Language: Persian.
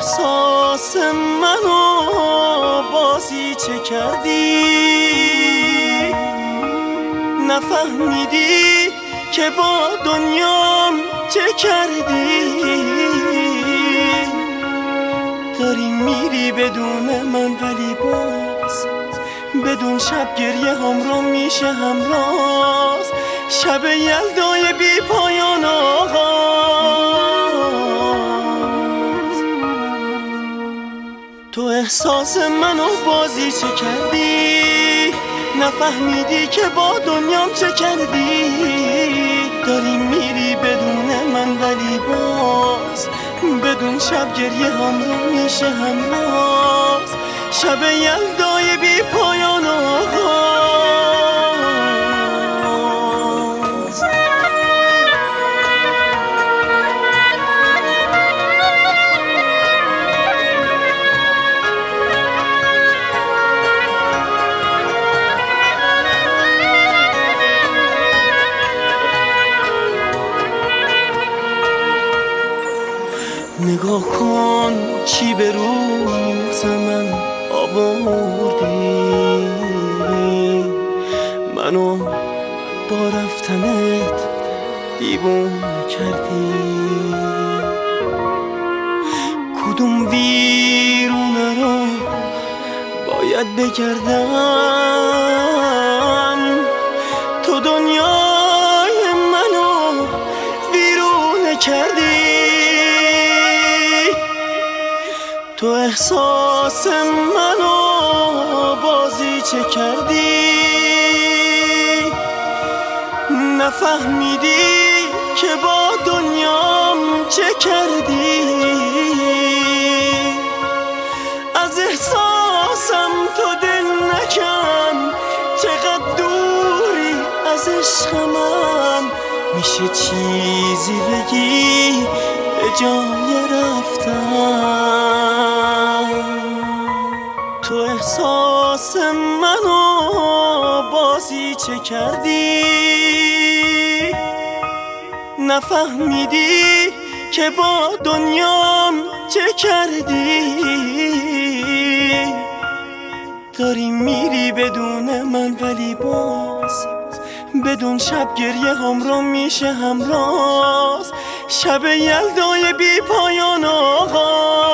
احساس منو بازی چه کردی؟ نفهمیدی که با دنیام چه کردی؟ داری میری بدون من ولی باز بدون شب گریه همراه میشه همراز، شب یلدای بی پایان آغاز. تو احساس منو بازی چه کردی؟ نفهمیدی که با دنیام چه کردی؟ داری میری بدون من ولی باز بدون شب گریه همراه میشه همراز، شب یلدای بی پایان آغاز. نگاه کن چی به روز من آوردی، منو با رفتنت دیوونه کردی. کدوم ویرونه رو باید بگردم؟ تو دنیای منو ویرونه کردی. تو احساس منو بازی چه کردی؟ نفهمیدی که با دنیام چه کردی؟ از احساسم تو دل نکن، چقدر دوری از عشق من. میشه چیزی بگی به جای رفتن؟ تو احساس منو بازی چه کردی؟ نفهمیدی که با دنیام چه کردی؟ داری میری بدون من ولی باز بدون شب گریه همراه میشه همراز، شب یلدای بی پایان آغاز.